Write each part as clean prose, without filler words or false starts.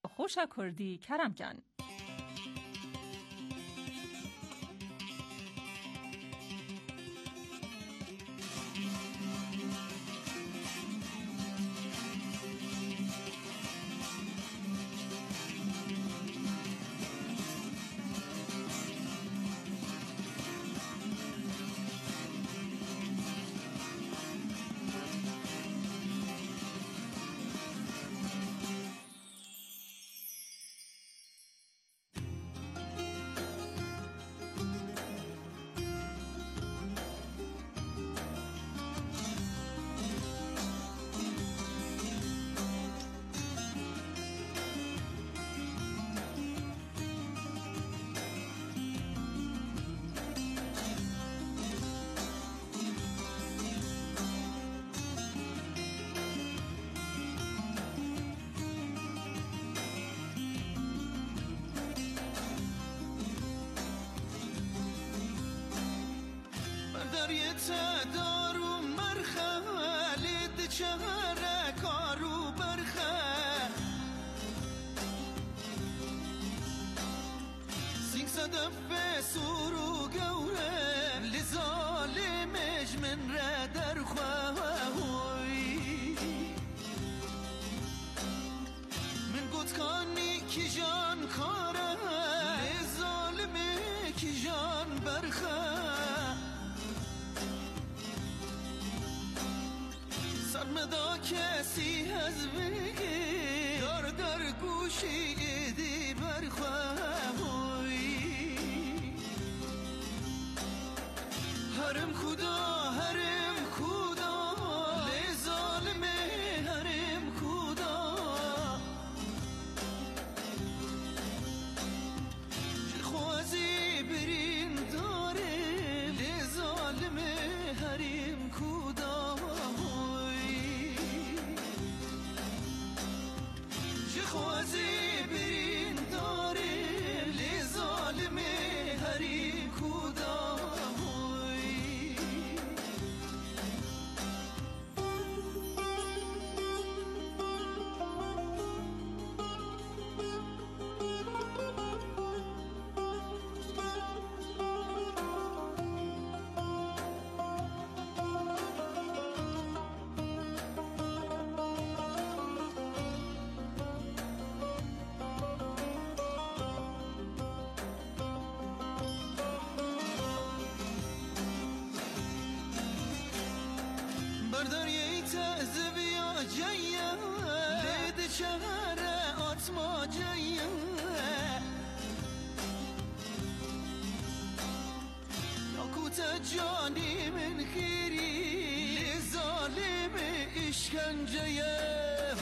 خوش کردی کرم جان. دریت دارو مرخه لید چهره کارو برخه سینگ صدف سورو گوره لظالمش من را درخواه من گوتکانی کی جان کاره لظالمه کی جان برخه سرمدا کسی از بگی دار دار گوشی دی برخواهی هرم خدا لظالمه هرم خدا خوازی برین داره لظالمه هرم خدا خوازی برین داره لظالمه هری کودای جايه ليد شهره اتما جايه ياكوت جاني من خيري لظالم اشكنجيه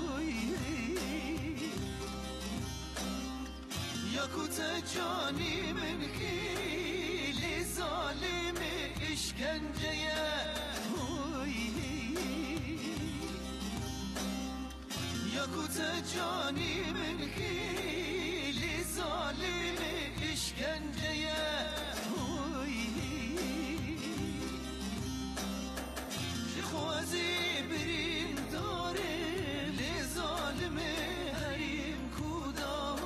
ياكوت جاني من خيري لظالم اشكنجيه یاکوت جانی من خیلی ظالم اشکنجه خوازی برین داره لظالم هریم کودای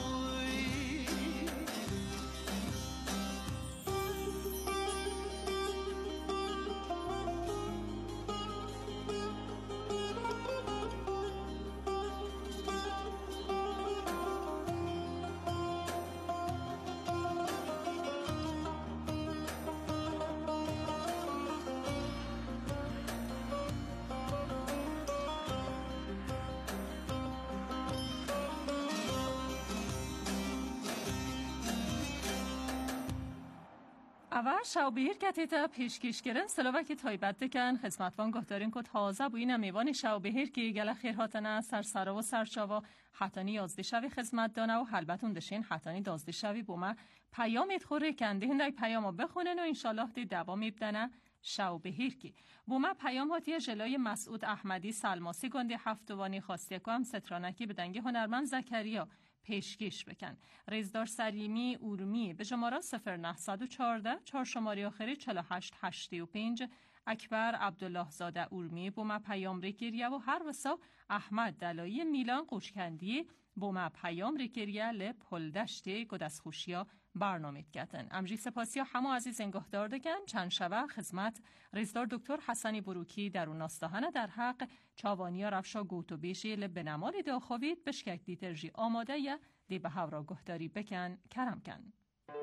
اول شاوبهیر کتیتا پیشکش گرن سلوکی تایبت دکن خدمتوان گفتارین که تازه بوین میوان شاوبهیر که گله خیر هاتنه سرسرا و سرچاوا حتانی 11 شوی خدمت دانه و حلبتون دشین حتانی 12 شوی بوما پیامت خوره کنده هندای پیامو بخونن و انشالله دی دوام میبدنه شاوبهیر کی بوما پیام هاتی جلوی مسعود احمدی سلماسی گنده هفتوانی خواسته که سترانکی به دنگ هنرمند زکریا پیشکش بکن. رزدار سلیمی اورمی به شماره 0914 4 شماره آخری 4885 اکبر عبدالله زاده اورمی بوم پیام ریکریه و هر وسا احمد دلایی میلان قوشکندی بوم پیام ریکریه لپلدشتی گدس خوشیا برنامه گتن. امجی سپاسیا همه عزیز انگهدار دکن چند شبه خدمت رئیسدار دکتر حسنی بروکی در اون ناستاهنه در حق چاوانیا رفشا گوتو بیشی لبنمالی داخوید بشکک دیترژی آماده یه دی به هورا گهداری بکن کرم کن.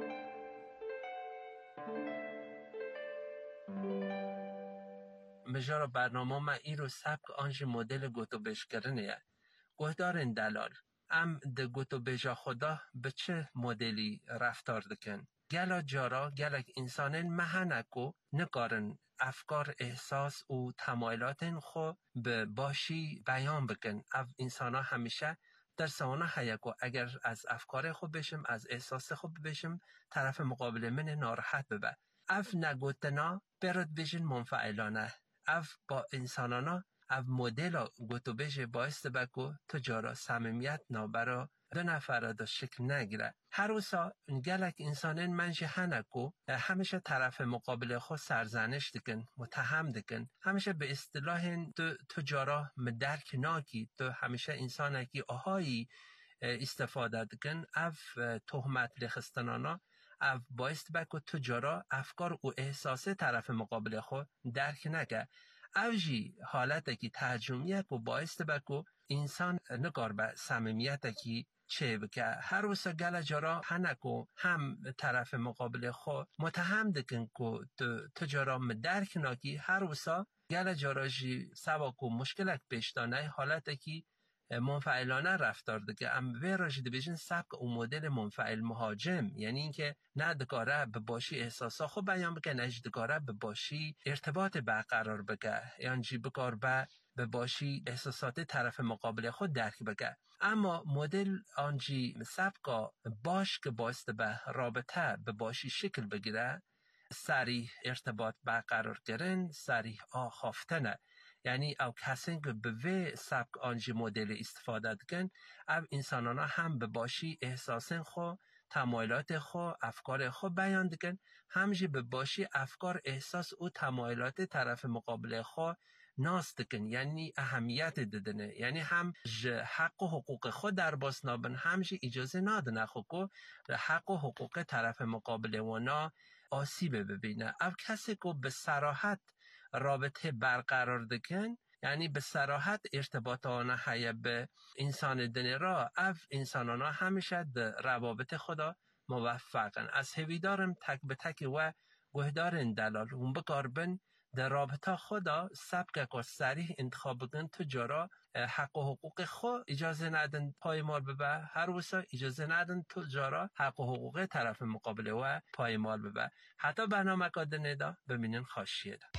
مجارا برنامه ما ای رو سبک آنج مدل گوتو بشکرنه گهدارن دلال ام ده گوتو بجا خدا به چه مدلی رفتار دکن گلا جارا گلک انسانن مهنکو نکارن افکار احساس و تمایلاتن خو به باشی بیان بکن اف انسانا همیشه در سوانا حیکو اگر از افکار خود بشم از احساس خود بشم طرف مقابل من ناراحت ببه اف نگوتنا برد بشن منفعلانه اف با انسانانا اف مدل گوتو بشه باعث بکو تجارا صمیمیت نابرا دو نفره دا شکل نگیره هر وسا گلک انسانن منش هنکو همیشه طرف مقابل خود سرزنش دکن متهم دکن همیشه به اصطلاح تجارا مدرک ناکی تو همیشه انسانه که آهایی استفاده دکن اف تهمت لخستنانا اف باعث بکو تجارا افکار و احساس طرف مقابل خود درک نگه اوجی حالت که تهاجمیت و باعث بکو انسان نگار به صمیمیت که چه بکه هر وسا گل جارا هنکو هم طرف مقابل خو متهم دکن که تجارا مدرک ناکی هر وسا گل جارا جی سواکو مشکلک پیشتانه حالت که منفعلانه رفتار دکه ام وی راجد بیشن سبک او مدل منفعل مهاجم یعنی اینکه نه دکاره به باشی احساسا خود بیان بکه نه دکاره به باشی ارتباط برقرار بکه یعنی جی بکار به باشی احساسات طرف مقابل خود درک بکه اما مدل آنجی سبکا باش که باعث به رابطه به باشی شکل بگیره سریع ارتباط برقرار کردن سریع آخافتنه یعنی او کسی که به وی سبک آنجی مدل استفاده دکن او انسانانا هم به باشی احساسن خو تمایلات خو افکار خو بیان دکن همجی به باشی افکار احساس و تمایلات طرف مقابل خو ناس دکن یعنی اهمیت ددنه یعنی هم حق و حقوق خود در باس نابن همجی اجازه نادنه خو که حق و حقوق طرف مقابل ونا آسیب ببینه او کسی که به صراحت رابطه برقرار دکن یعنی به صراحت ارتباط آنها حیه به انسان دنیا را اف انسانانا همیشه در روابط خدا موفقن از هویدارم تک به تک و گهدارن دلال اون بکاربن در رابطه خدا سبک که سریح انتخاب بکن تجارا حق و حقوق خود اجازه ندن پایمال ببه هر وسا اجازه ندن تجارا حق و حقوق طرف مقابل و پایمال ببه حتی برنامه که دنیدا ببینن خاشیه ده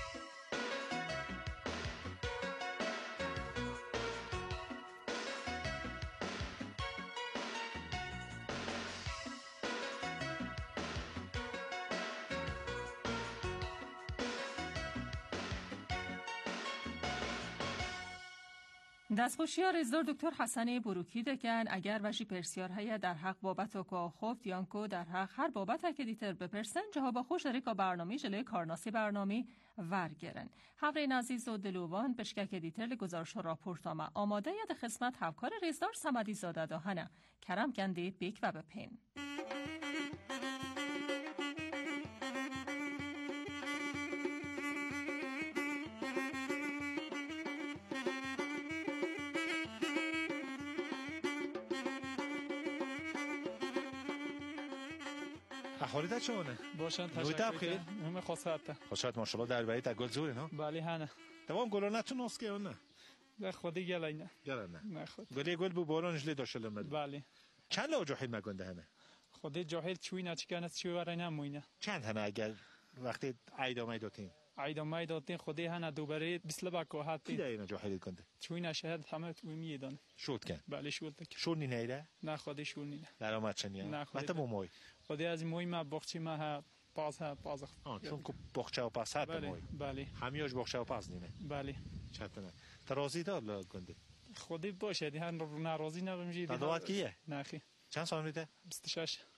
دستخوشی ها رزدار دکتر حسنی بروکی دکن اگر وشی پرسیار های در حق بابت و که خوفت یانکو در حق هر بابت که دیتر بپرسن جواب خوش ریکا برنامه جلوی کارناسی برنامه ورگرن حقرین عزیز و دلوان بشکک دیتر لگزارش و راپورتامه آماده ید خدمت همکار رزدار سمدی زاده داهنه کرم گنده بیک و بپین احوالیت چونه؟ باشن تشکر خیلی همه خوشحالت ماشاءالله در بیت گل زوره نه؟ بله هنه تمام گلانه تو نسکه اون نه؟ به خودی گلای نه خود گلی گل بو بارانش لی داشته لمد بله چند لو جاهل مگنده هنه؟ خودی جاهل چوی نچکنه چوی ورای نموینه چند هنه اگر وقتی عیدامه داتین؟ عیدامه داتین خودی هنه دوباره بیسل بکو هاتین کی دینا جاهل کنده؟ چوی نشهد همه توی میدانه شود کن؟ بله شود کن شون نیره؟ نه خودی شون نینه درآمد چنیه؟ نه خودی متى موی؟ خودی از موی ما بخشی ما ها پاس چون که بخشه و پاس هست موی بله همیاش بخشه و پاس نینه بله چطوره؟ ترازی دار کنده؟ خودی باشه دی هن ناراضی نباشید دادوات کیه؟ نه خی چند سال میده؟ 26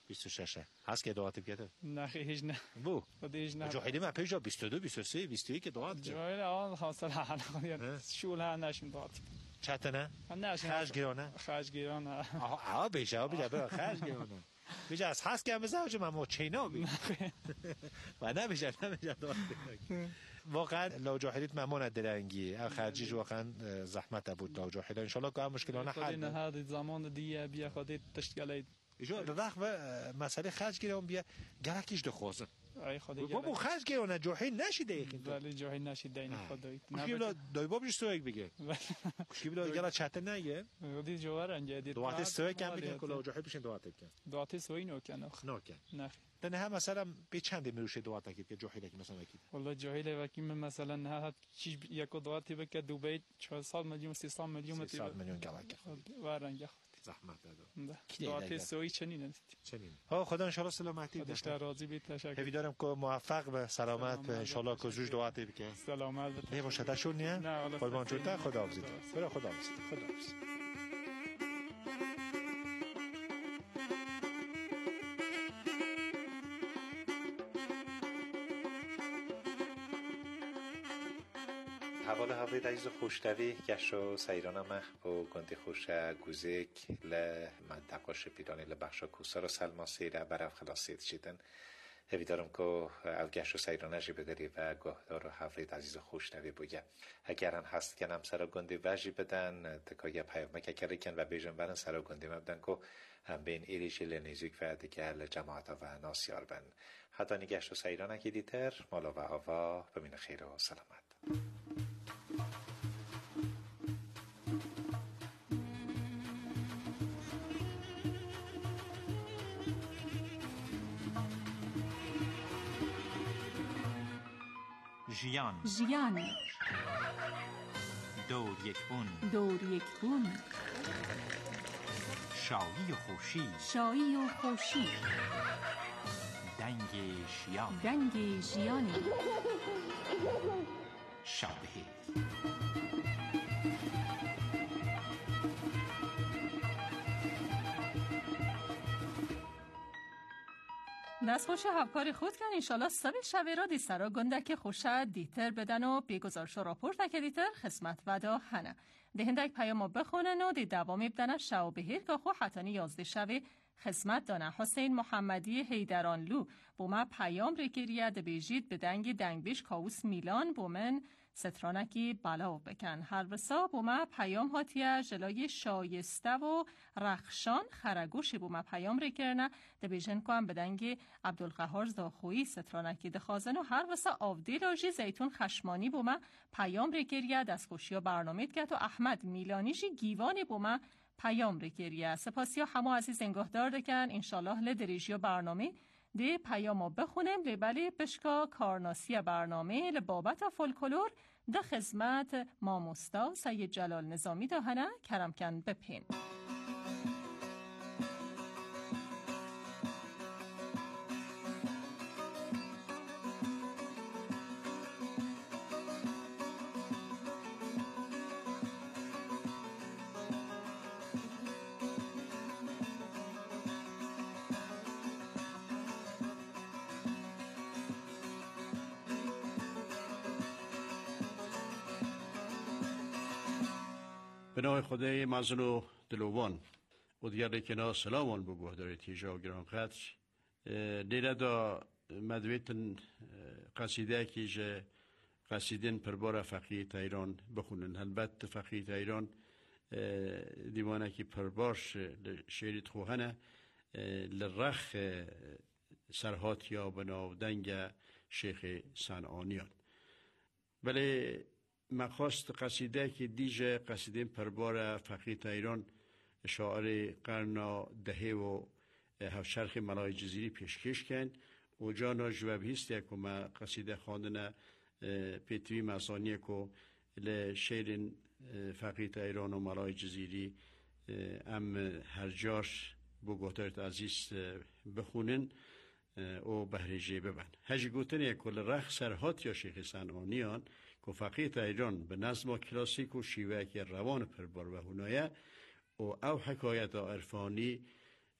26 هست که دعات بکده نه هیچ نه بو خودش نه جوحیلی ما پیجا 22 23 21 دعات جوهیل آن حاصل حالا شول ها نشیم داد چتنه نه خرج گیرانه خرج گیرانه آها بیشه بیشه خرج گیرانه بیشه از هست که هم زوج من چینا بی و نمیشه دعات واقعا لو جوحیلیت ممنون درنگی خرجیش واقعا زحمت بود لو جوحیل ان شاء الله که مشکلانه حل نه هذا زمان دیگه بیا خودت تشتغلید جو رخ و مسئله خرج گیرم بیا گلکیش دخوازن ای خدا بابا خرج گیرانه جوحیل نشیده یکی ولی جوحیل نشیده این خدایی مشکل دای بابش سویک بگه مشکل گلا چت نگه ودی جوار انجدی دوات سویک هم بگن کلا جوحیل بشین دوات کن دوات سوی نو کنه نه نه هم مثلا به چند میروشه دوات که جوحیل که مثلا کی والله جوحیل وکی مثلا نه چیز یک دوات بک دبی 400 میلیون 300 میلیون 300 میلیون گلک ورنگ زحمت داد دوات سوی چنین است ها خدا ان شاء الله سلامتی بده خدا راضی بی تشکر امیدوارم که موفق به سلامت به ان شاء الله که زوج دعات بکه سلامت نه باشه تشون نه قربان جوتا خداحافظ خداحافظ حوال هفته عزیز خوشتوی گشت و سیرانم و گنده خوش گوزک لمنطقه پیرانی لبخش کوسا رو سلمان سیره برف خلاصید شدن امیدوارم که او گشت و سیرانه جی بداری و گهدار و هفته عزیز خوشتوی بوده اگران هست که هم سر گنده وجی بدن تکایه پیامه که کریکن و بیجن برن سر گنده مبدن که هم بین ایریشی لنیزیک و دیگه لجماعت و ناسیار بن حتی نگشت و سیرانه که دیتر مالا و هوا بمین خیر و سلامت ژیان دور یک بون شایی و خوشی دنگ ژیانی شابهی دست خوش همکار خود کن انشالله سبی شوی را دی سرا گندک خوشه دیتر بدن و بیگزارش و راپورت که دیتر خدمت ودا هنه دهندک پیامو بخونن و دی دوامی بدن شو بهیر که خو حتانی 11 شوی خدمت دانه حسین محمدی هیدرانلو بوما پیام ریگیریه ده بیجید به دنگ بیش کاوس میلان بومن سترانکی بلاو بکن هر بسا بوما پیام هاتیه جلای شایسته و رخشان خرگوشی بوما پیام ریگیرنه ده بیجن که هم به دنگ عبدالقهار زاخویی سترانکی ده خازن و هر بسا آفدیلاجی زیتون خشمانی بوما پیام ریگیریه دستخوشی و برنامه دگت و احمد میلانیجی گیوانی بوما پیام ریگیریه سپاسی ها همه عزیز انگاهدار دکن انشالله لدریجی و برنامه دی پیامو بخونم لیبلی بشکا کارناسی برنامه لبابت و فولکلور ده خدمت ماموستا سید جلال نظامی دهنه کرمکن بپین به نام خدای منزل و دلوان و دیگر کنا سلامان بگوه داره تیجا و گران قدر لیره دا مدویتن قصیده که جه قصیدن پربار فقیه ایران بخونن البته فقیه ایران دیوانه که پربارش شیریت خوهنه لرخ سرهات یا بناو دنگ شیخ صنعانیان ولی مخواست قصیده که دیجه قصیده پربار فقیه ایران شاعر قرن دهه و هفشرخ ملای جزیری پیشکش کن و جانا جواب هست که ما قصیده خواندن پیتوی مزانی که لشیر فقیه ایران و ملای جزیری ام هر جاش بگوترت عزیز بخونن و بهرجه ببن هجی گوتن یک کل رخ سرهات یا شیخ صنعانیان که فقیه ایران به نظم کلاسیک و شیوه که روان پربار و هنایه و او حکایت عرفانی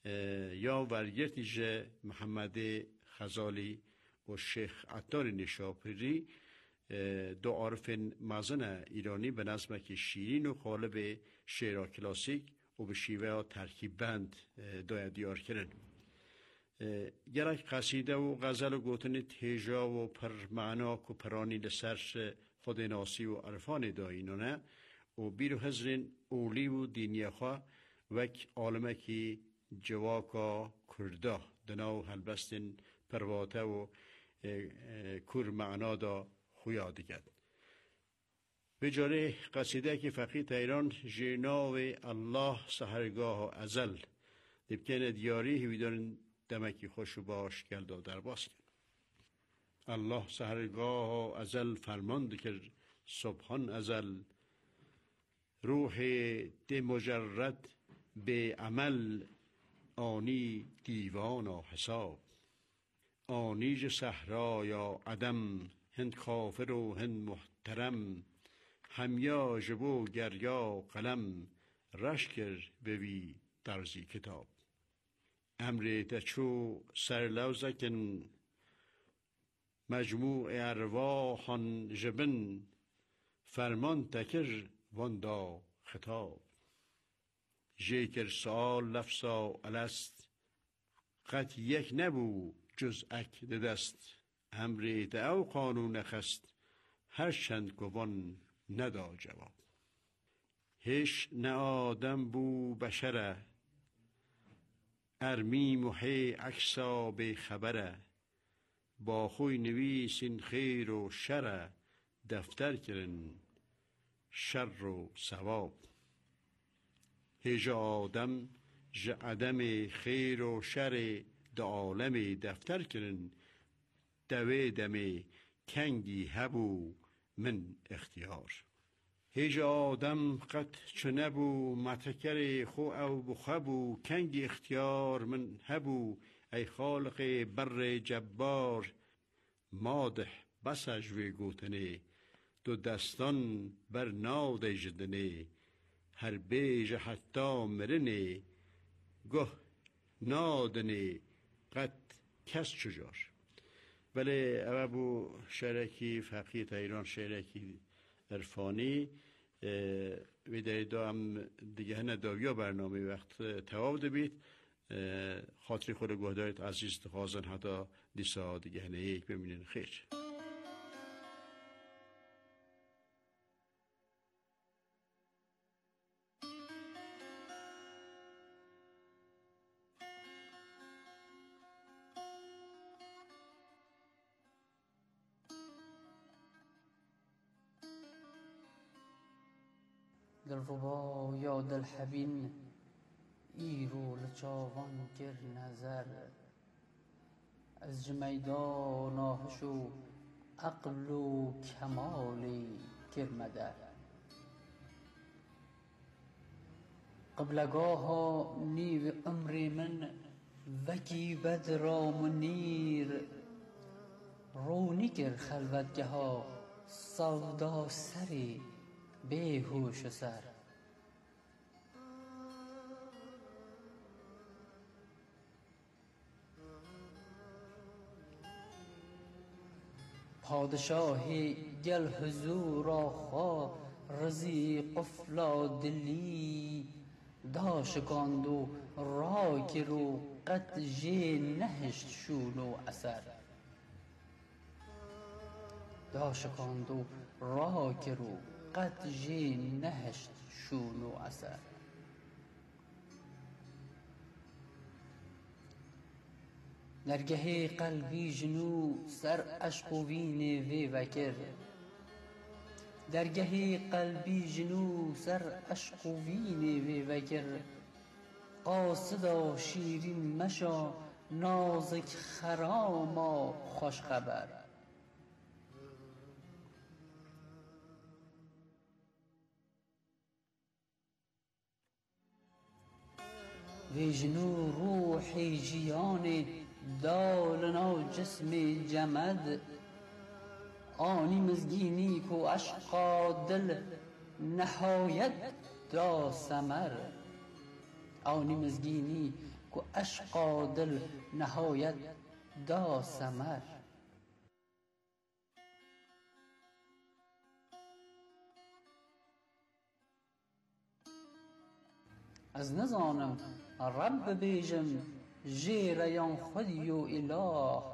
یا ورگرتی جه محمد خزالی و شیخ عطار نشاپوری دو عارف مزن ایرانی به نظم که شیرین و قالب شعر کلاسیک و به شیوه ترکیب بند دیار کردن. گرک قصیده و غزل و گوتن تیجا و پر معناک و پرانی لسرش خود ناسی و عرفان داینونه و بیرو حضرین اولی و دینی خواه وک عالمه که جواکا کرده دناو هلبستن پرواته و کور معنا دا خویا دیگد. به جاره قصیده که فقیه ایران جناو الله سهرگاه ازل دیبکن دیاری هویدان دمکی خوش باش گلدا در باز کن. الله سهرگاه ازل فرماند کرد سبحان ازل روح ده مجرد به عمل آنی دیوان و حساب آنیج صحرا یا عدم هند کافر و هند محترم همیا جبو گریا قلم رشکر بوی درزی کتاب امر تچو سرلوزکن مجموع ارواحان جبن فرمان تکر واندا خطاب جیکر سؤال لفظا الست قط یک نبو جز اک دست امر او قانون خست هر چند گوان ندا جواب هیچ نه آدم بو بشره ارمی محی اکسا به خبره با خوی نویسین خیر و شر دفتر کرن شر و ثواب هیچ آدم ج عدم خیر و شر د عالم دفتر کرن دوی دمی کنگی هبو من اختیار هیچ آدم قط چه نبو متکر خو او بخبو کنگی اختیار من هبو ای خالق بر جبار مادح بسج وی گوتنه دو دستان بر ناد جدنه هر بیج حتی مرنه گه نادنه قط کس چجار ولی ابو شرکی فقیه ایران شرکی عرفانی ویدای دا هم دیگه هنه داویا برنامه وقت تواب بید خاطری خود گوهدارت عزیز تخوازن حتی دیسا دیگه هنه یک ببینین خیر دلربا یا دلحبین ایرو لچاوان گر نظر از جمیدان آهش و عقل و کمالی گر مدر قبلگاه نیو امر من وکی بدرا منیر رونی گر خلوتگه ها سودا سری بیهوش سر پادشاهی گل حضور آخا رزی قفلا دلی داشکاند و را کرو قد جی نهشت شون و اثر داشکاند و را کرو قد جی نهشت شون و اثر نرگه قلبی جنو سر عشق و وین وی وکر درگه قلبی جنو سر عشق و وین وی وکر قاصدا شیرین مشا نازک خراما خوش خبر وی جنو روحی جیان دالنا جسم جمد آنی مزگینی کو عشقا دل نهایت دا سمر آنی مزگینی که عشقا دل نهایت دا سمر. از نزانم رب بیجم جیر یان خودی و اله.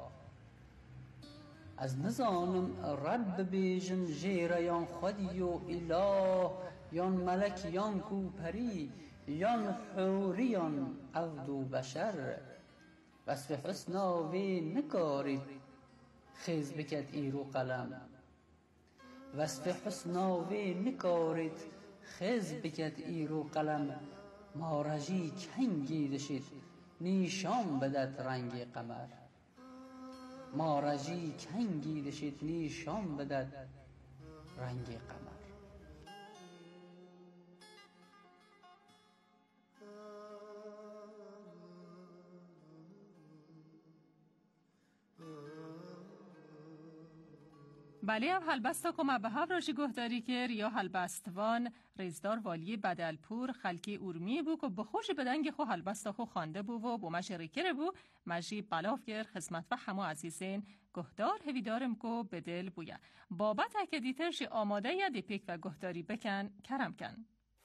از نزانم رب بیجم جیر یان خودی و اله. یان ملک یان کوپری یان حوری یان عبد و بشر. وصف حسنا وی نکارید خیز بکد ایرو قلم. وصف حسنا وی نکارید خیز بکد ایرو قلم. مارجی کنگی دشید نیشان بدد رنگ قمر. مارجی کنگی دشید نیشان بدد رنگ قمر. بله اب هلبستا کما به هف راشی گهداری که ریا هلبستوان ریزدار والی بدلپور خلکی اورمی بو که بخوش بدنگ خو هلبستا خو خانده بو و بو مجی ریکر بو مجی بلاف گر خدمت و همو عزیزین گهدار هویدارم کو بدل بویا بابت اکه دیترشی آماده یا دیپیک و گهداری بکن کرم کن.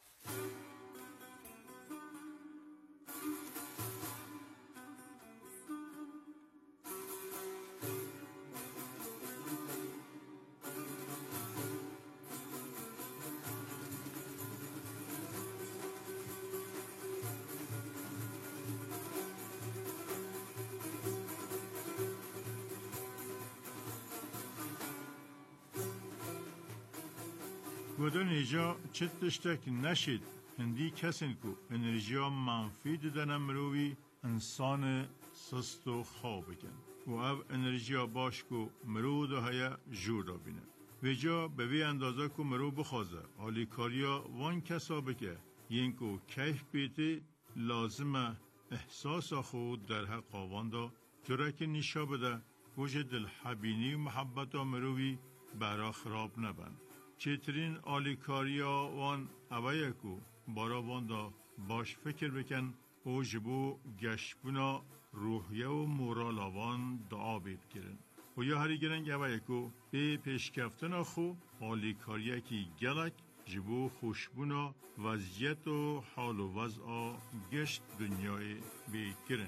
گودن ایجا چه تشتک نشید هندی کسین کو انرژیا منفی دادن مروی انسان سست و خواب بکن و او انرژیا باش کو مرو ده هیا جور را بینه و جا به وی اندازه کو مرو بخوازه حالی کاریا وان کسا بکه ین کو کیف بیتی لازمه احساس خود در حق آوان دا جرا که نیشا بده گوش دل حبینی و محبت مروی برا خراب نبند. چیترین آلیکاریا وان اوه کو بارا وان دا باش فکر بکن او جبو گشبونا روحیه و مورال آوان دعا بید کرن و یا هری گرنگ اوه کو به پیشکفتن خو آلیکاریا کی گلک جبو خوشبونا وضعیت و حال و وضع گشت دنیای بید کرن.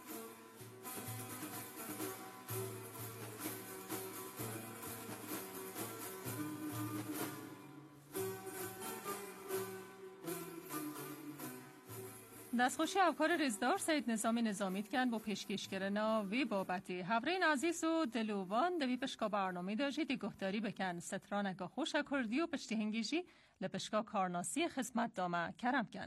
دستخوشی افکار رزدار سید نظامیت کن با پیشکش کرنا وی بابتی هورین عزیز و دلوان دوی پشکا برنامه داشتی دی گهداری بکن سترانگا خوش کردی و پشتی هنگیجی لپشکا کارناسی خدمت دامه کرم کن.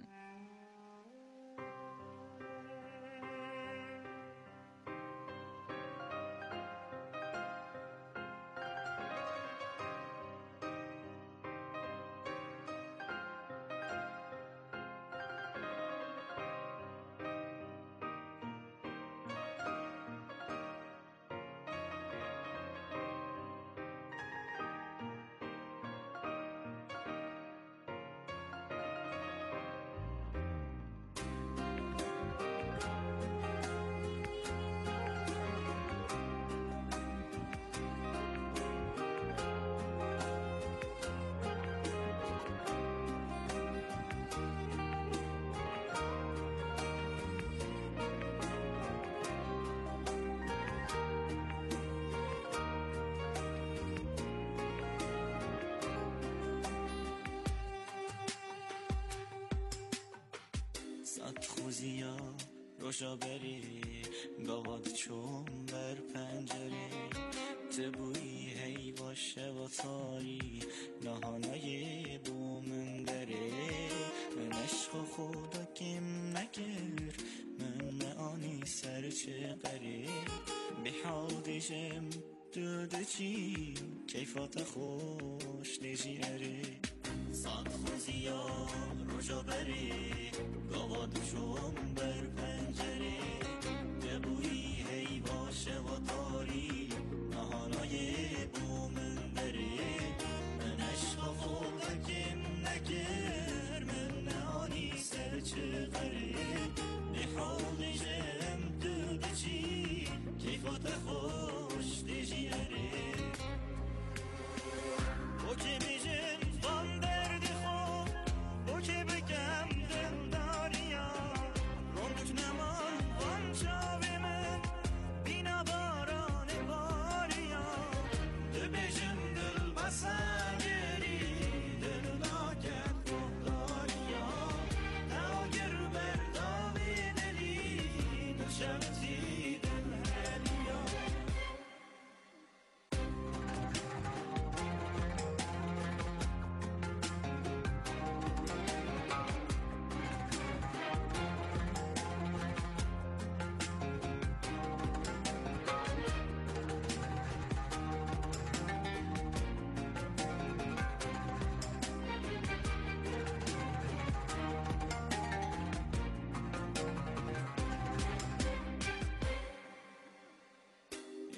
خوزیا روشا بری گاواد چون بر پنجره تبوی هی باشه و تاری نهانای بومن داره من عشق خدا کم نکر من آنی سر چه قره بحادشم دوده چی کیفات خوش دیجی اره صد خوزیا روشا بری گاوادشون بر پنجره دبویی هی باشه و تاری نهانای بومن داره من عشق خدا کم نکر من نهانی سر چه قره نحال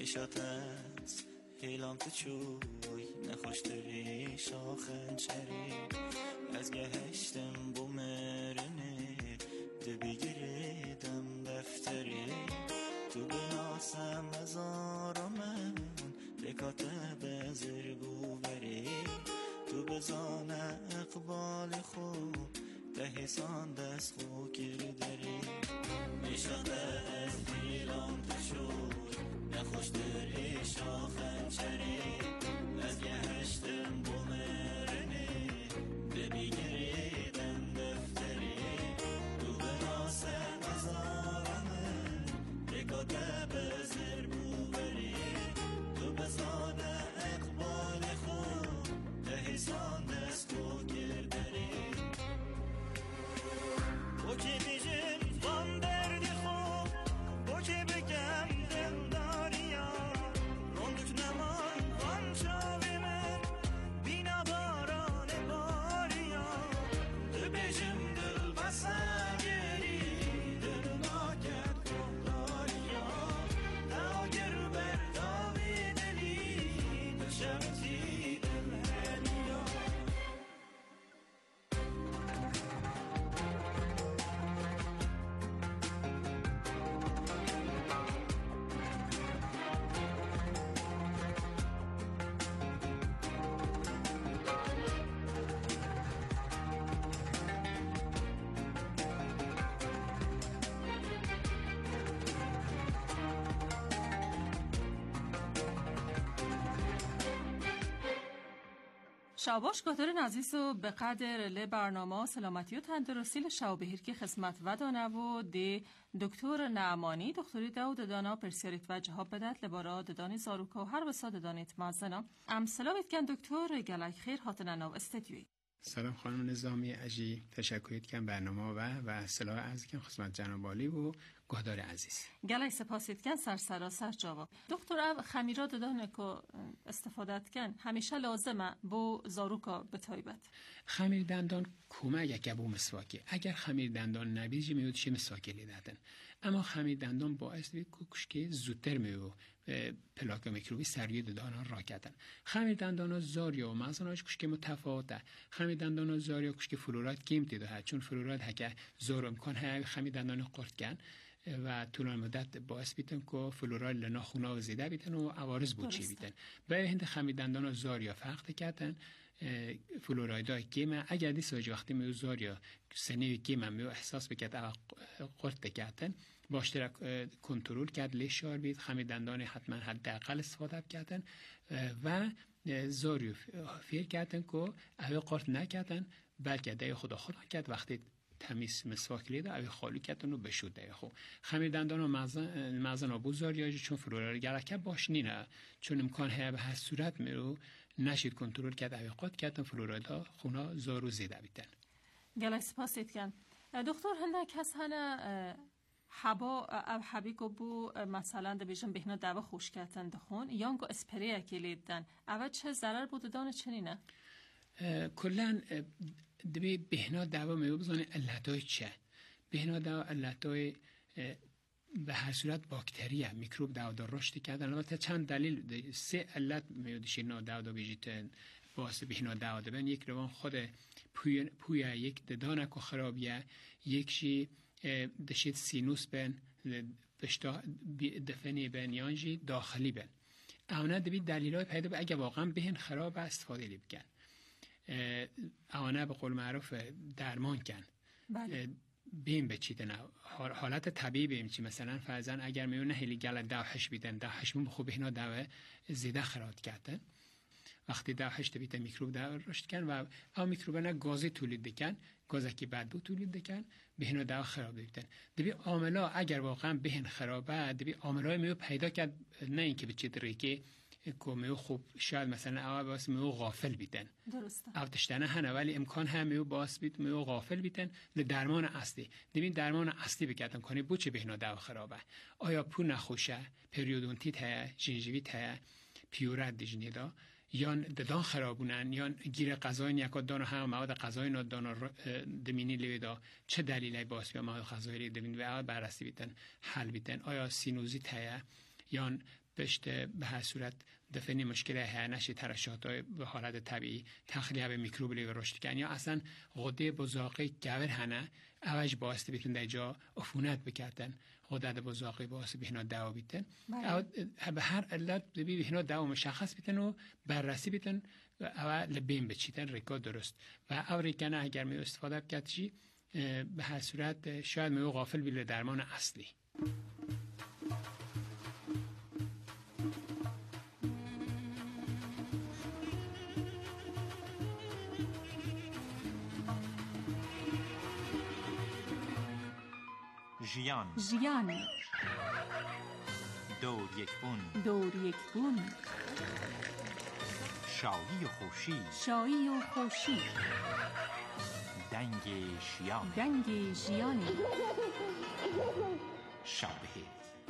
میشاتت هیلام تچوی نخوشتری شاخنچری از گهشتم بومرنه دبیگریدم دفتری تو بناسم ازارمن لکاتب زرگو بری تو بزان اقبال خود دهیسان دست خو کردری میشده از دیلان تشوی نخوش داری شاخنچری از گهشتم بومرنی ببیگریدم دفتری تو بناسم ازارمن لکاتب زرگو بری تو بزان اقبال خود دهیسان دست خو کردری او که بیجم وان دردی خوب او که بگم دل داریا روندک نمان وان شاوی من بینا باران باریا تو بیجم دل بسن گری دل ناکت کن داریا ناگر برداوی دلی نشمتی دل هنیا شاباش گهدارین عزیز و به قدر لی برنامه سلامتی و تندرستی لشاو بهیر که خدمت و دانه و دی دکتر نعمانی دکتری داود دانا پرسیاریت و جهاب بدت لبارا ددانی زاروکا و هر وسا ددانیت مازنا ام سلاویت کن دکتر گلک خیر هاتنا ناو استدیوی سلام خانم نظامی اجی تشکریت کن برنامه و سلام عرض کن خدمت جناب عالی و گهدار عزیز گلک سپاسیت کن سر جواب دکتر او خمیرا ددانه که استفادت کن همیشه لازمه بو زاروکا بتایبت خمیر دندان کمک یک بو مسواکی اگر خمیر دندان نبیجی میود چی مسواکی لیدادن اما خمیر دندان باعث بید که زودتر میو پلاک میکروبی سریع دندان را کردن خمیر دندان زاریا و مزناش که متفاوته خمیر دندان زاریا که فلورات قیمتی داره چون فلورات هک زور امکان های خمیر دندان قرط کن و طولانی مدت باعث بیتن که فلورال لنا خونا و زیده بیتن و عوارض بودچی بیتن برای هند خمیر دندان زاریا فرق کردن فلورایدای کیمه اگر دیس وقتی میو زاریا سنوی کیمه میو احساس بکرد قرط کردن باشتر کنترل کرد لیشار بید خمیر دندان حتما حداقل استفاده کردن و زاریو فیر کردن که اوی قرط نکردن بلکه ده خدا کرد وقتی تمیز مسواک لیده اوی خالی کردن و بشود ده خود خمیر دندان و مزن آبو زاریا چون فلورال گلکه باش نینه چون امکان های به هر صورت میرو نشید کنترل کرد اوی قرط کردن فلورایدا خونا زارو زیده بیتن گلک سپاسید کن دکتر هنده کس هنه حبا او حبی که بو مثلا ده بیشن بهنا دوا خوش کردن دخون یا انگو اسپری اکی لیدن او چه ضرر بود دانه چنینه؟ کلن دبی بهنا دوا میو بزنه علتای چه؟ بهنا دوا علتای به هر صورت باکتریه میکروب دوا در رشد کردن البته چند دلیل 3 علت میو دشینا دوا بیجیتن واسه بهنا دوا دبن یک روان خود پویا یک ددانه که خرابیه یکشی دشید سینوس بن بشتا دفنی بن یانجی داخلی بن اونا دبی دلیلای پیدا به اگه واقعا بهن خراب استفاده لی بکن اونا به قول معروف درمان کن بیم بچیدن حالت طبیعی بیم چی مثلا فرزن اگر میونه هلی گل دوحش بیدن دوحش مون خوب هنا دو زیده خراب کردن وقتی دوحش بیت میکروب دو رشد کن و او میکروب نه گازی تولید دکن گازی که بعد بود تولید دکن بهنو دو خراب بیتن دبی عاملا اگر واقعا بهن خرابه دبی عاملای میو پیدا کرد نه اینکه بچید ریکی کومیو خوب شاید مثلا اول باس میو غافل بیتن درسته او تشتنه هنه ولی امکان هم میو باس بیت میو غافل بیتن لدرمان اصلی دبی درمان اصلی بکردن کنی بوچه بهنو دو خرابه آیا پو نخوشه پریودونتیت های جنجویت های پیورت دیجنیدا یا ددان خرابونن یا گیر غذای نیاکات دانو هم مواد غذایی نادان دمینی لیدا چه دلیلی باعث به مواد غذایی دمین و بررسی بیتن حل بیتن آیا سینوزیت هست یا بشت به هر صورت دفنی مشکل هنش ترشحات به حالت طبیعی تخلیه به میکروب لی رشد کن یا اصلا غده بزاقی گور هنه اوج باعث بیتن در جا عفونت بکردن غده بزاقی باعث بهنا دوا بیتن به هر علت بهنا دوا مشخص بیتن و بررسی بیتن او لبین بچیتن ریکا درست و او ریکنه اگر می استفاده بکردشی به هر صورت شاید می غافل بیل درمان اصلی. ژیان دور یک بون شایی و خوشی دنگ ژیانی شبه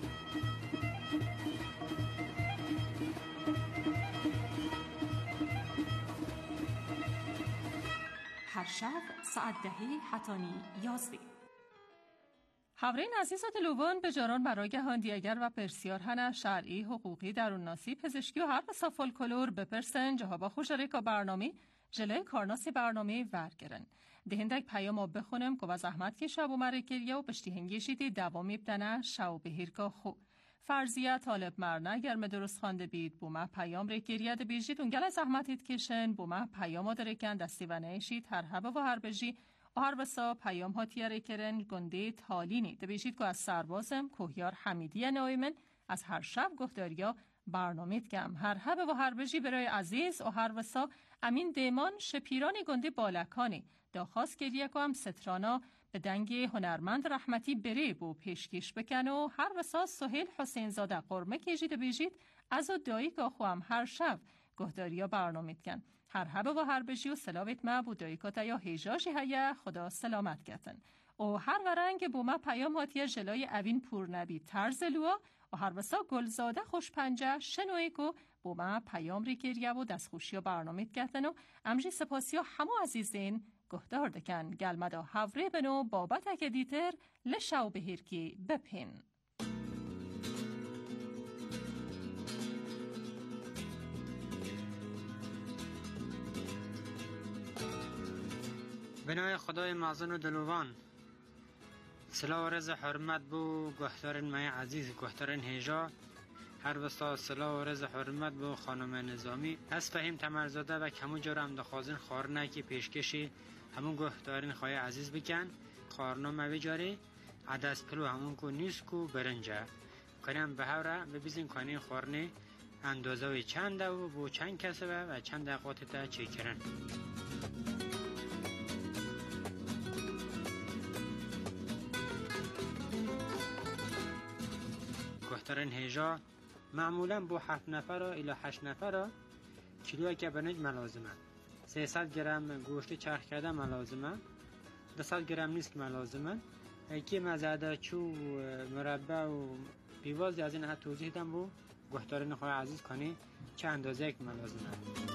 هر شب ساعت 10 حتانی 11. حورین عزیز دلوان به جاران برای هندیگر و پرسیار هنه شرعی حقوقی درونناسی پزشکی و هر بسا فولکلور بپرسن جهابا خوش ریکا برنامه جلوی کارناسی برنامه ورگرن دهندک پیام بخونم که با زحمت که شب و مرکریه و پشتی هنگیشیدی دوامی بدنه شب به هیرگاه خو فرضیه طالب مرنه اگر مدرست خانده بید بومه پیام ریکریه ده بیجید اونگل زحمتید کشن بومه پیام درکن دستی و نیشید هر هبه و هر بجی و هر بسا پیام ها تیاره کرن گنده تالینی ده بیشید که از سربازم کوهیار حمیدی نایمن از هر شب گفتاریا برنامه کم هر هبه و هر بجی برای عزیز و هر بسا امین دیمان شپیرانی گنده بالکانی داخواست گریه که هم سترانا به دنگ هنرمند رحمتی بره بو پیشکش بکن و هر بسا سهیل حسین زاده قرمه کشید بیجید از و دایی که هم هر شب گهداریا برنامه کن هر هبه و هر بجی و سلاویت ما بو دایی که یا هیجاشی هیا خدا سلامت کتن و هر ورنگ بو ما پیام هاتیه جلای اوین پور نبی طرز لوا و هر بسا گلزاده خوش پنجه شنوی که بو ما پیام ری گریه و دستخوشی و برنامه کتن و امجی سپاسی و همو عزیزین گهدار دکن گلمدا حوره بنو بابت اکه دیتر لشاو بهیر کی بپین. بنای خدای معزن و دلوان سلا و رز حرمت بو گهدارن مای عزیز گهدارن هیجا هر بسا سلا و رز حرمت بو خانم نظامی از فهیم تمرزاده و کمو جارم دخوازن خارنه که پیشکشی همون گهدارن خواهی عزیز بکن خارنامه بجاری عدس پلو همون کو نیست کو برنجه کنیم به هوره ببیزین کنین خارنه اندازه و چند و بو چند کسبه و چند دقیقات تا چی کرن گهدارن هیجا معمولا بو 7 نفر الى 8 نفر کیلویی که برنج ملازمه 300 گرم گوشت چرخ کرده ملازمه 200 گرم نیست ملازمه که مزاده چو مربع و پیوازی از این ها توضیح دم بو گهدارن خواهی عزیز کنی چه اندازه یک ملازمه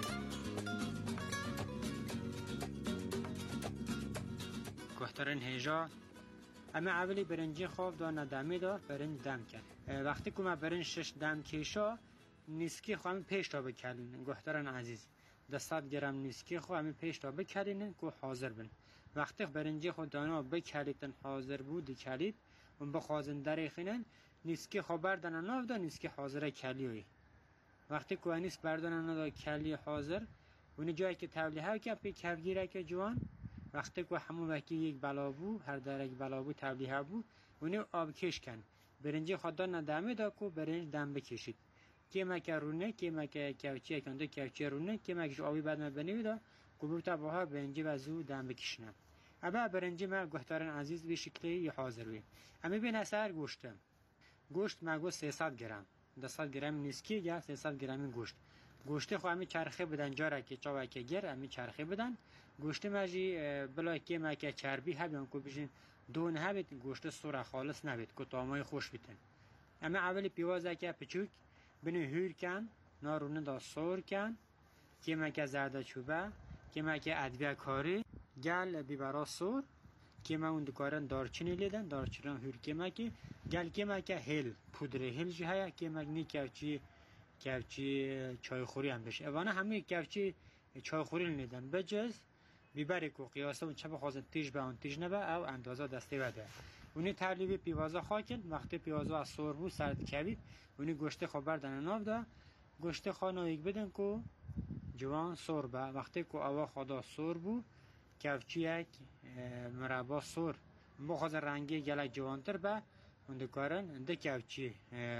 گهدارن هیجا اما اولی برنجی خواب دانه دمی دا برنج دم کرد وقتی که ما برنج 6 دم کشا نیسکی خواهم پیش تا بکردین گهدارن عزیز 200 گرم نیسکی خواهم پیش تا بکردین که حاضر بین وقتی برنجی خود دانه بکردین حاضر بود کردید و بخوازن دریخینن نیسکی خواب بردن ناف دا نیسکی حاضره کلیوی وقتی که نیست بردن ناف کلی حاضر اونی جایی که تولیه که پی کفگیره که جوان وقتی که همون وقتی یک بلابو هر در یک بلابو تولیه بود اونی آب کش کن برنجی خود دانه دمه دا که برنج دم بکشید که مکه رونه که مکه کوچی کنده کوچی رونه که مکش آبی بعد ما بنویدا گوبو تا باها برنجی و زو دم بکشنم ابا برنجی ما گهدارن عزیز به شکلی حاضر وی اما بین اثر گوشت مگو 300 گرم 200 گرم نیسکی یا 300 گرم گوشت خو همی چرخه بدن جاره که چاوه که گر همی چرخه بدن گوشت مجی بلا که مکه چربی هبیان کو بشین دون هبید گوشت سوره خالص نبید که طعمای خوش بیتن اما اولی پیوازه که پچوک بینو هور کن نارونه دا سور کن که مکه زرده چوبه که مکه ادویه کاری گل بیبرا سور کیما اون دکارن دارچینی لیدن دارچین هور کیما کی گل کیما که هل پودر هل جه کیما نی کفچی چای خوری هم بشه اونا همه کفچی چای خوری لیدن بجز بیبری کو قیاسه اون چه بخواد تیج به اون تیج نبه او اندازه دسته بده اونی ترلیبی پیوازه خاکن وقتی پیوازه از سور بو سرد کوید اونی گوشت خبر دن ناف ده گوشت خانه یک بدن کو جوان سور با وقتی کو اوا خدا سور بو کفچی یک مربا سور بخواد رنگی گلک جوانتر با اون دکارن ده کفچی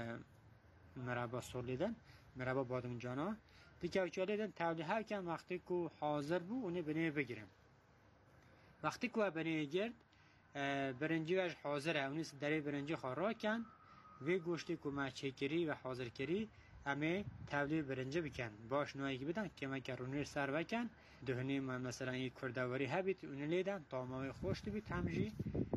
مربا سور لیدن مربا بادم جانا دی کفچی لیدن تولیه ها کن وقتی کو حاضر بو اونی بنی بگیرم وقتی کو بنی گرد برنجی وش حاضره اونیس دری برنجی خورا کن وی گوشتی که ما چکری و حاضر کری همه تولید برنجی بکن باش نوعی بدن که ما کرونیر سر بکن دهنی ما مثلا این کردواری هبید اون لیدن تامای خوشت بید همجی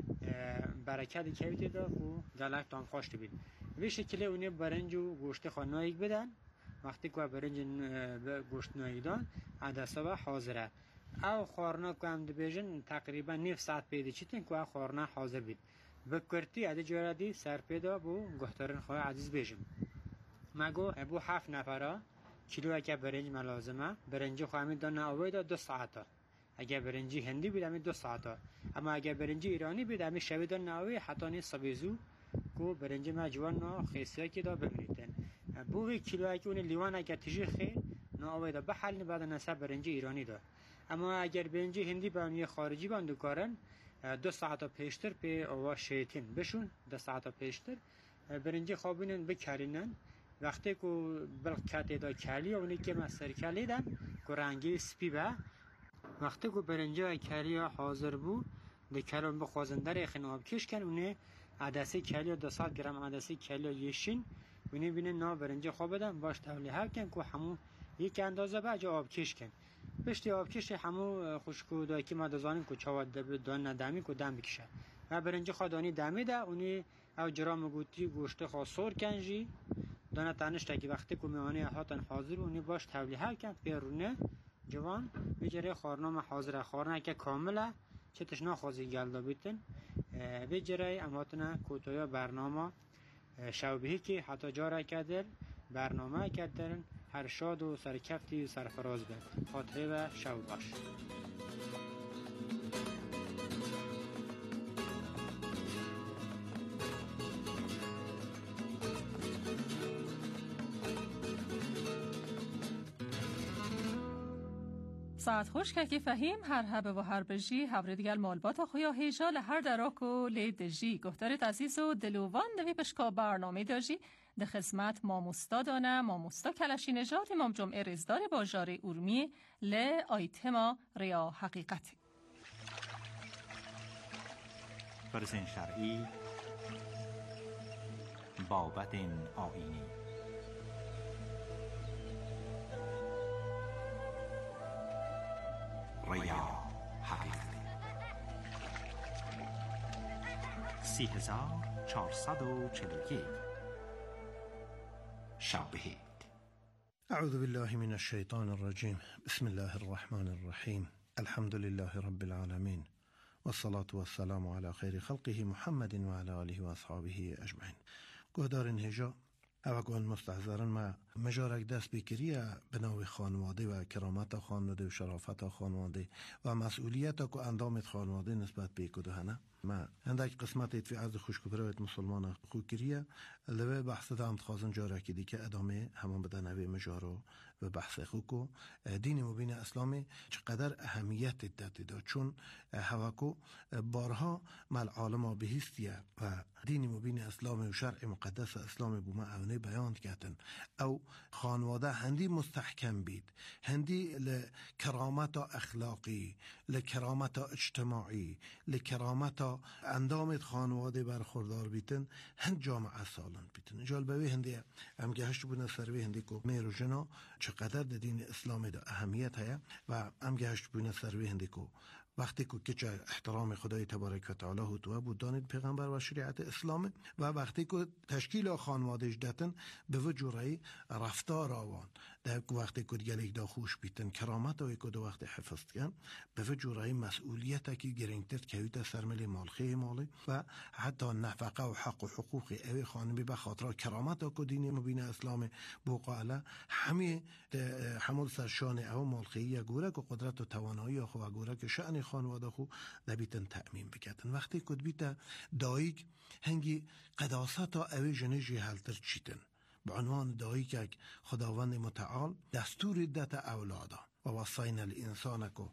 برکت کهیت دا و گلک تام خوشت بید وی شکلی اونی برنج و گوشت خوا نوعی بدن وقتی که برنج گوشت نوعی دان عدسه و حاضره او خورنا کم دبیجن تقریبا 9 ساعت پیدا چیتن که خورنا حاضر بید بکرتی عده جوردی سر پیدا بو گهترین خواه عزیز بیجم مگو بو 7 نفره کیلو اگه برنج ملازمه برنجی خواهمی دانه آوی دا 2 ساعته اگه برنجی هندی بید همی 2 ساعته اما اگه برنجی ایرانی بید همی شوی دانه آوی حتی نی سبیزو که برنجی ما جوان نا خیسیه که دا ببریدن بو کیلو اگه اون لیوان اگه تجی خی نا آوی دا بحل بعد نصب برنجی ایرانی دا اما اگر برنجی هندی با همی خارجی باندو کارن 2 ساعت پیشتر پی آوا شیطین بشون 2 ساعت پیشتر برنجی خوابینن بکرینن وقتی که بلکه دا کلی اونی که مستر کلی دن که رنگی سپی با وقتی که برنجی کلی حاضر بود دکرون بخوازندر اخین آب کش کن اونی عدسی کلی 200 گرم عدسی کلی یشین اونی بینن نا برنجی خواب بدن باش تولیه کن که همون یک اندازه با جا آب کش کن پشتی آب کش همون خوشکو دا که ما دزانیم که چاواد دان ندمی که دم بکشه و برنجی خودانی دمی ده اونی او جرام گوتی گوشت خواه سور کنجی دانه تنشته که وقتی که میانه هاتن حاضر اونی باش تولیه کن پیرونه جوان بجره خورنامه حاضره خورنه که کامله چه تشنا خوزی گلدا بیتن بجره اماتنا کوتویا برنامه شوبهی که حتی جاره کدر برنامه کدرن هر شاد و سرکفتی و سرفراز بید خاطره و شو باش ساعت خوش که فهیم هر هبه و هر بجی هبر دیگر مالبات خویا هیجا لهر دراک و لیدجی گفتارت عزیز و دلوان دوی پشکا برنامه داجی ده خدمت ماموستا دانه ماموستا کلشی نجات امام جمعه رزدار باجار اورمی ل آیتما ریا حقیقت برزن شرعی بابت آینی ریا حقیقت 3441 شبهه. أعوذ بالله من الشيطان الرجيم. بسم الله الرحمن الرحيم. الحمد لله رب العالمين والصلاة والسلام على خير خلقه محمد وعلى آله وأصحابه أجمعين. گهدارین هجا اوگان مستحضرن ما مجارک دست بکریه بناوی خانواده و کرامت خانواده و شرافت خانواده و مسئولیت که اندامت خانواده نسبت به کدهنه ما عندك قسمت في عرض خوشکبرایت مسلمان خوکریه لوه بحث دامت خازن جارکی دی که ادامه همان بدنوی مجارو و بحث خوکو دین مبین اسلامی چقدر اهمیت داده دا چون هواکو بارها مال عالم بهستیه و دین مبین اسلامی و شرع مقدس اسلامی بوما اونه بیان کردن او خانواده هندی مستحکم بید هندی لکرامت اخلاقی لکرامت اجتماعی لکرامت اندامت خانواده برخوردار بیتن هند جامعه سالن بیتن جالبه هندی هم گهشت بودن سروی هندی کو میرو جنا چقدر دین اسلامی دا اهمیت هیا و هم گهشت بودن سروی هندی کو وقتی که چه احترام خدای تبارک و تعالی هوتوه بود دانید پیغمبر و شریعت اسلام و وقتی که تشکیل خانواده جدتن به وجوری رفتار آوان در وقتی که گلیک دا خوش بیتن کرامت هایی که دو وقت حفظ کن به وجوری مسئولیت که گرینگتر کهیت سرملی مالخی مالی و حتی نفقه و حق و حقوق اوی خانمی به خاطر کرامت ها که دین مبین اسلام بوقاله همون سرشان او مالخی گوره که قدرت و توانایی خو و گوره که شأن خانواده خو دبیتن تأمین بکتن وقتی که بیت دایک هنگی قداست ها اوی جنجی حلتر چیتن به عنوان دایی که خداوند متعال دستور دت اولادا و وصینا الانسان که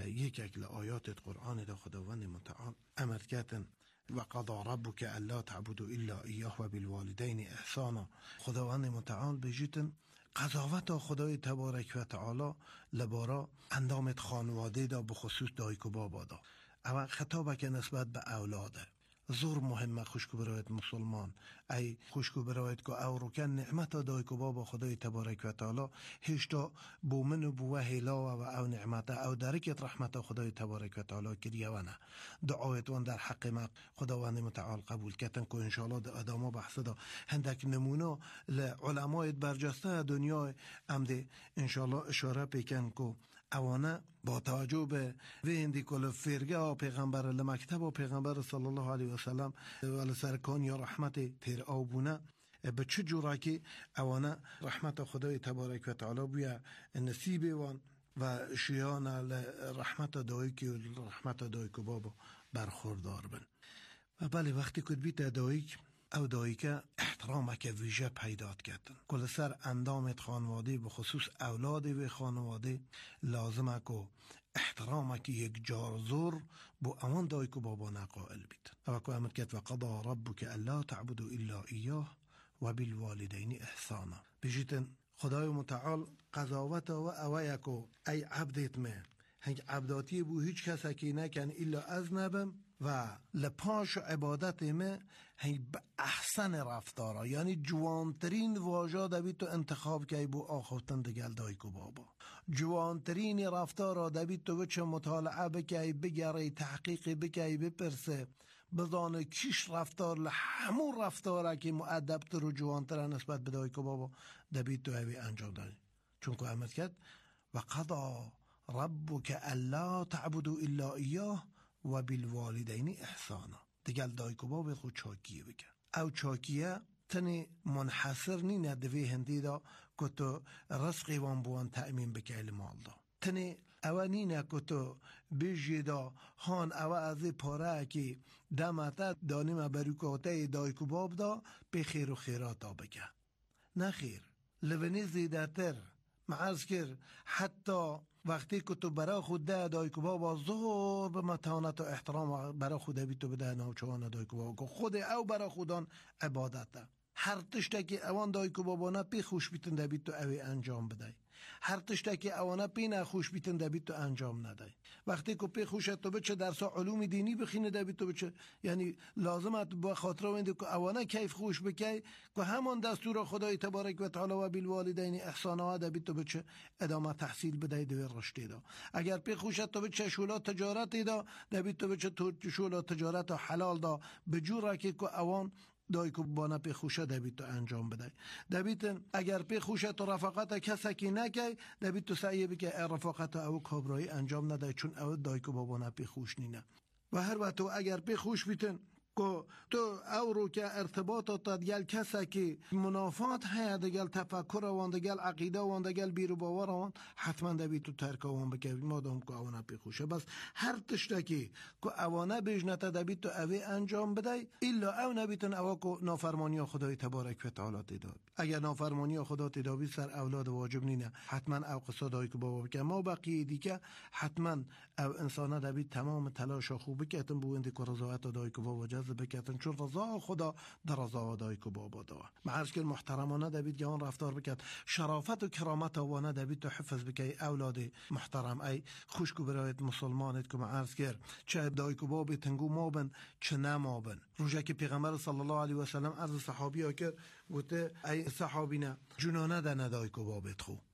یک آیات قرآن دا خداوند متعال امر کتن و قضا ربک الا تعبدوا الا ایاه و بالوالدین احسانا خداوند متعال بجیتن قضاوت خدای تبارک و تعالی لبارا اندامت خانواده دا بخصوص دایک و بابا دا اما خطابه که نسبت به اولاده زور مهمه خوشکو برایت مسلمان ای خوشکو برایت که او رو کن نعمت دایک و بابا خدای تبارک و تعالی هشتا بومن و بوه هلاوه و او نعمت او درکت رحمت خدای تبارک و تعالی کریه و نه دعایت وان در حق ما خداوند متعال قبول کتن که انشاءالله در ادامه بحث دا هندک نمونه لعلمایت برجسته دنیا امده انشاءالله اشاره پیکن که اوانه با توجه به ویندی کل فرگه و پیغمبر لمکتب و پیغمبر صلی الله علیه وسلم و سرکان یا رحمت تیر آبونه به چه جورا که اوانه رحمت خدای تبارک و تعالی بیا نصیب وان و شیان رحمت دایک و رحمت دایک بابا برخوردار بن و بله وقتی کد بیت دایک او دایکه احترامه که ویژه پیداد کردن کل سر اندامت خانواده بخصوص اولاد و خانواده لازمه که احترامه که یک جارزور بو اوان دایک و بابا نقائل بید او که امر کرد و قضا ربک الا تعبدوا الا ایاه و بالوالدین احسانا بجیتن خدای متعال قضاوت و اوه که ای عبدت من هنگ عبداتی بو هیچ کسی که نکن الا از نبم و لپاش عبادت ما هی به احسن رفتارا یعنی جوانترین واژه دوی تو انتخاب که بو آخوتن دگل دایک و بابا جوانترین رفتارا دوی تو بچه مطالعه بکی بگره تحقیق بکی بپرسه بزانه کیش رفتار لحمون رفتاره که مؤدبتر و جوانتر نسبت به دایک و بابا دوی تو هی انجام داری چون که احمد کرد و قضا ربک الا تعبدوا الا ایاه و بالوالدین احسانا دیگل دایک و بابا خود چاکیه بکن او چاکیه تنی منحصر نی ندوی هندی دا که تو رزقی وان بوان تأمین بکیل مال دا تنی او نینه که تو بیجی دا هان او از پاره که دمتا دانیم بروکاته دایک و باب دا به خیر و خیراتا بکن نه خیر لبنی زیده تر معرض کرد حتی وقتی که تو برای خود ده دایک و بابا زور به متانت و احترام برای خود بی تو بده نوچوان دایک و بابا که خود او برای خودان عبادته هر تشته که اوان دایک و بابا نه پی خوش بیتن ده بی تو اوی انجام بده هر تشته که اوانه پی نه خوش بیتن ده بی تو انجام نده وقتی که پی خوشت تو بچه درس علوم دینی بخینه ده بی تو بچه یعنی لازمت با خاطر وینده که اوانه کیف خوش بکی که همان دستور خدای تبارک و تعالی و بالوالدین احسانا ده بی تو بچه ادامه تحصیل بده دوی رشدی دا اگر پی خوشت تو بچه شولا تجارتی دا ده بی تو بچه شولا تجارت حلال دا بجور که اوان دایک و بانه پی خوشه دبید تو انجام بده دبید اگر پی خوشه تو رفاقت کسی که نکی دبید تو سعیه بکه رفاقت او کابرایی انجام نده چون او دایک و بابانه پی خوش نینه و هر وقت اگر پی خوش بیتن که تو او رو که ارتباطات دگل کسی که منافات هیا دگل تفکر وان دگل عقیده وان دگل بیرو باور وان حتما دبید تو ترک وان بکه مادام که اوانه پی خوشه بس هر تشتکی که اوانه بیجنت دبید تو اوی انجام بده الا او نبیتن او که نافرمانی خدای تبارک و تعالی داد اگر نافرمانی خدا تدابی سر اولاد واجب نینه حتما او قصدایی که بابا بکه ما بقیه دیگه حتما او انسانه دبید تمام تلاش خوب بکتن بویندی که رضایت دایی که بابا بکتن چون رضا خدا در رضا دایک و بابا دا معرض که محترمانه دبید گیان رفتار بکت شرافت و کرامت آوانه دبید تو حفظ بکی اولاد محترم ای خوشکو برایت مسلمانت که معرض کرد چه دایک و بابا تنگو مابن چه نمابن روژه که پیغمبر صلی الله علیه وسلم عرض صحابی ها کرد گوته ای صحابینه جنانه ده ندایک و بابت خو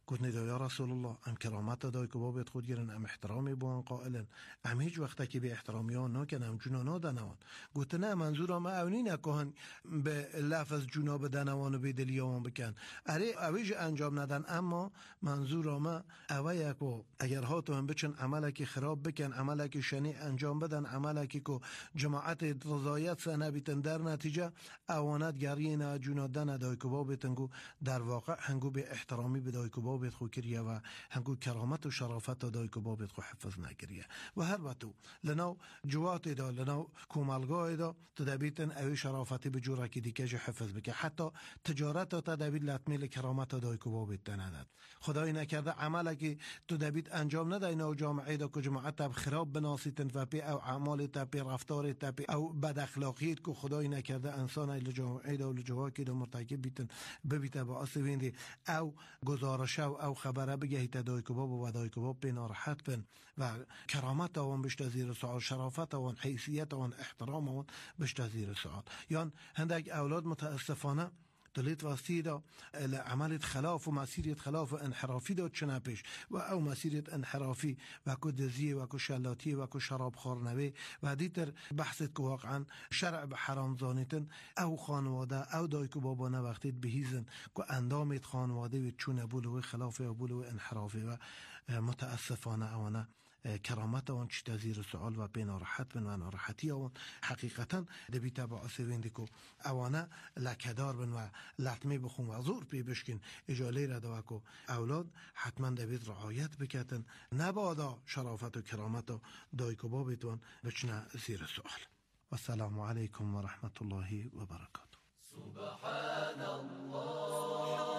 گفت ندای یا رسول الله ام کرامت دای که بابت خود گیرن ام احترامی بوان قائلن ام هیچ وقت که به احترامی ها نکن ام جونا نادنوان. گفت نه منظورم اونی نکهن به لفظ جونا بدنوان و به دلیوان بکن اره اویج انجام ندن، اما منظورم اوی اکو اگر هاتو هم بچن عمله که خراب بکن، عمله که شنی انجام بدن، عمله که جماعت رضایت سنه بیتن، در نتیجه اوانت گریه نه جونا دن دای که بابتن گو در واقع هنگو به احترامی به دای که بابت خو کریه و هنگو کرامت و شرافت دای که بابت خو حفظ نگریه و هر وقتو لناو جوات دا لناو کومالگاه دا تدبیتن اوی شرافتی به جوره که دیکه حفظ بکه، حتی تجارت تا تدبیت لطمیل کرامت دای که بابت نداد. خدای نکرده عمله که تدبیت انجام نده اینا و جامعه دا که جماعت تب خراب بناسیتن و پی او اعمال تب رفتار تب او بد اخلاقیت که خدای نکرده انسان ایل جامعه دا و لجوها که دا مرتکب بیتن ببیته با اصل وینده او گزارشه او خبره بگه تدای که باب و دای که باب بین راحت بن و کرامت آن بشت زیر سوال، شرافت آن، حیثیت آن، احترام آن بشت زیر سوال. یان هندک اولاد متاسفانه دلیت واسطی دا عملت خلاف و مسیریت خلاف و انحرافی دا چنه پیش و او مسیریت انحرافی و کو دزیه و کو شلاتی و کو شراب خورنوی و دیتر بحثت که واقعا شرع به حرام زانیتن او خانواده او دای که بابانه وقتیت بهیزن که اندامت خانواده و چونه بولو خلاف و بولو انحرافی و متاسفانه اوانه کرامت آن چی زیر سوال و بین راحت بن و ناراحتی آن حقیقتا دبیتا با اسوینده کو اوانه لکدار بن و لطمه بخون و زور پی بشکن اجاله را دوا کو اولاد حتما دبیت رعایت بکتن نبادا شرافت و کرامت و دای کو بابتون بچنه زیر سوال. و السلام علیکم و رحمت الله و برکاته. سبحان الله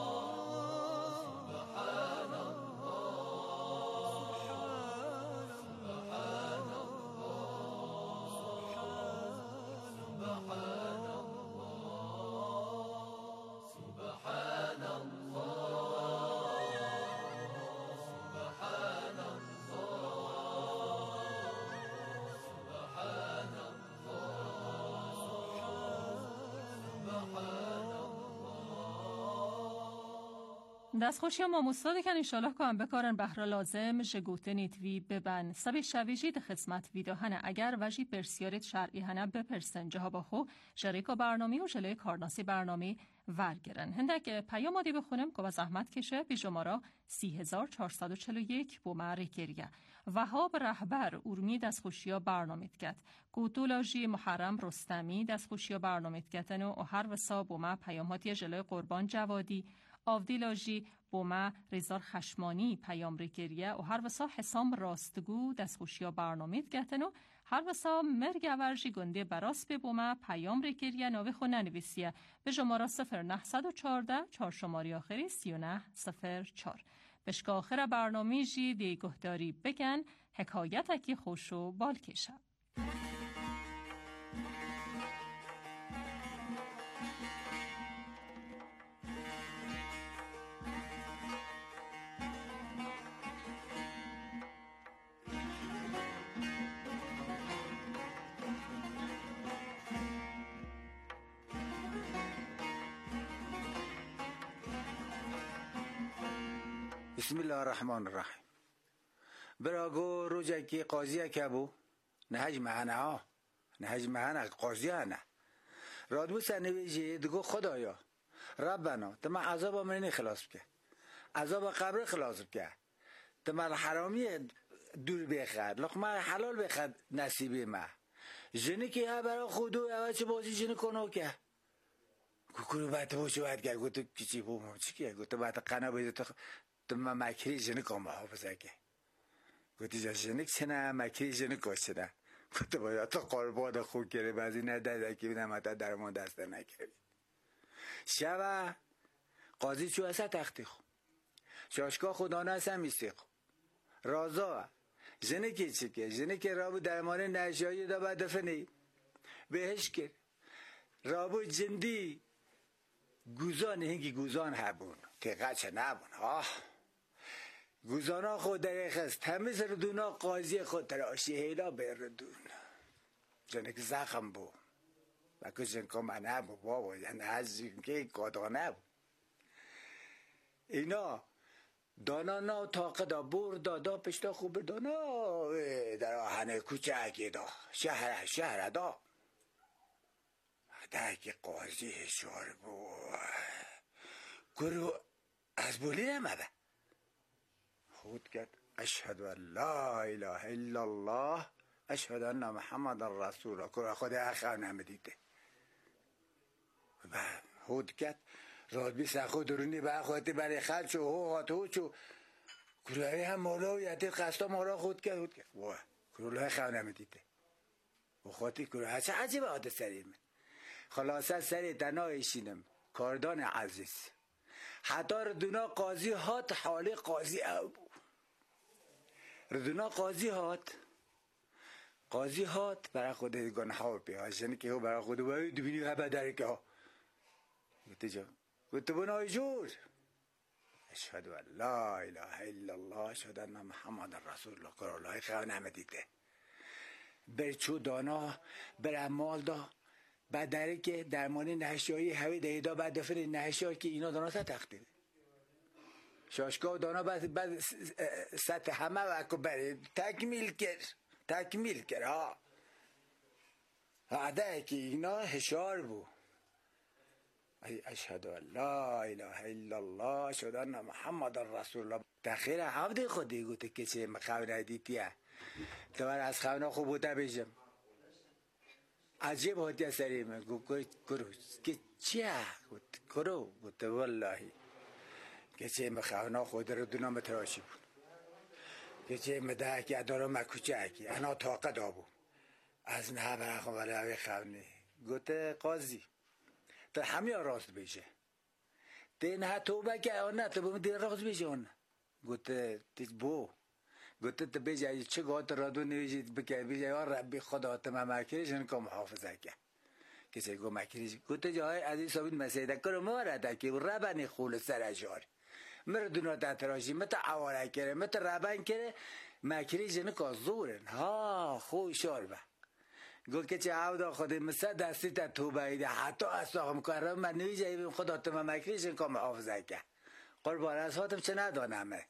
دستخوشی ما مستاده کن انشالله که هم بکارن بهره لازم جگوته نیتوی ببن سبی شویجی ده خدمت ویدیو هنه اگر وجی پرسیارت شرعی هنه بپرسن جها با خو جریکا برنامه و جلوی کارناسی برنامه ورگرن. هندک پیام آدی بخونم که با زحمت کشه بی جمارا 3441 بومه ریکریه وهاب رهبر ارمی دستخوشی برنامه کد کوتولاجی محرم رستمی دستخوشی برنامه کدن و هر وسا بومه پیاماتی جلوی قربان جوادی آفدیلاجی بومه ریزار خشمانی پیام ریکریه و هر وسا حسام راستگو دستخوشی برنامه گتن و هر وسا مرگ ورژی گنده براس به بومه پیام ریکریه ناوی خو ننویسیه به جمارا 0914 4 شماری آخری 3904 بشک آخر برنامه جی دی گهداری بگن حکایت اکی خوشو بال کشه. بسم الله الرحمن الرحیم. براگو روزکی قاضی کبو نهج معنا قاضی نه رادمو سنویجی دگو خدایا ربنا تم عذاب منی خلاص بکه عذاب قبر خلاص بکه تم حرامی دور بخد لقمه حلال بخد نصیبی ما جنی که ها برا خودو اول چه بازی جنی کنو که کوکورو باید باشو باید گر گوتو کچی بومو چی که گوتو باید قنا باید تو ما مکری جنی کام حافظه که گوتی جا جنی چنه مکری جنی کشنه گوتو باید تو قربان خوب کردی بعضی نداده که بینم حتی درمان دسته نکردی شبه قاضی چو اصلا تختی خو شاشکا خدا نسه میستی خو رازا جنی که چی که جنی که رابو درمان نشایی دا باید دفنی بهش کرد رابو جندی گوزان هنگی گوزان هبون که قچه نبون گوزانا خود در خست همه سردونا قاضی خود تراشی هیلا بردون جنک زخم بو و که جنکا من نبو بابا یعنی از جنکه قادانه بو اینا دانا نا تاقه دا بردا دا پشتا خوب دانا در آهن کوچکی دا شهر دا که قاضی هشار بو گرو از بولی نمده خود کرد اشهد ان لا اله الا الله اشهد ان محمد رسول الله خود اخو نمیدیده و خود کرد راد بی سخو درونی به خودتی برای خلچ و هو چو گروهی هم مولا و یدید قصدا مولا خود کرد واه گروه خو نمیدیده و خودتی گروه چه عجیب عادت سریم خلاصه سری دنایشینم کاردان عزیز حتی ردونا قاضی هات حالی قاضی او بود ردونا قاضی هات برای خود گناه ها پیاشن که او برای خود باید دوبینی غبه داره که ها گفت بنای جور اشهد ان لا اله الا الله اشهد ان محمد رسول الله که الله خیلی نمیدیده بر چو دانا بر مال دا بعد داره که درمانی نهشایی هوی دیدا بعد دفر نهشایی که اینا دانا تا تخته شاشگاه دانا بعد سطح همه وکو بره تکمیل کرد ها بعده که اینا هشار بود اشهد ان لا اله الا الله اشهد ان محمد رسول الله تخیر حمد خودی گوته که چه مخونه دیتیه دوباره از خونه خوب بوده بیشم عجیب هاتی سریم کرو که چیه کرو گوته والله که چه مخونه خود رو دونا متراشی بود که چه مده که ادارا مکوچه اکی انا طاقه دابو از نه برخون ولی اوی خونه گوته قاضی تا همه راست بشه دین ها توبه که آنه تو بوم دین راست بشه آنه گوته تیز بو گوته تو بشه چه گوته رادو نویشید بکر بشه یا ربی خدا تو ممکریش انکا محافظه که کسی گو مکریش گوته جای عزیز صابین مسیده کرو مورده که ربنی خول سرجار مردونا تتراشی مت عواره کره مت ربن کره مکریش انکا زورن ها خوشار به گو که چه عودا خودی مثل دستی تا توبه ایده حتی اصلاحم کرم من نویجه بیم خدا تو ممکریش این کام حافظه که قربان از هاتم چه ندانمه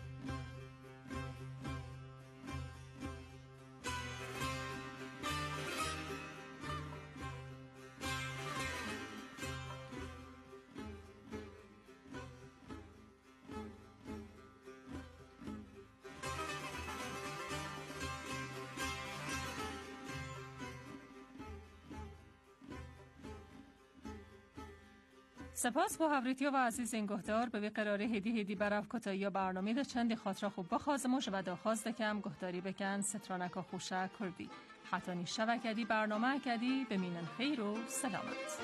سپاس با هوریتیا و عزیز این گهدار به قرار هدی برف کتایی برنامه ده چندی خاطره خوب بخوازموش و داخواست دکم گهداری بکن سترانکا خوشه کردی حتانی شبکدی برنامه کدی بمینن خیر و سلامت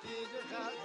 وقتی دخل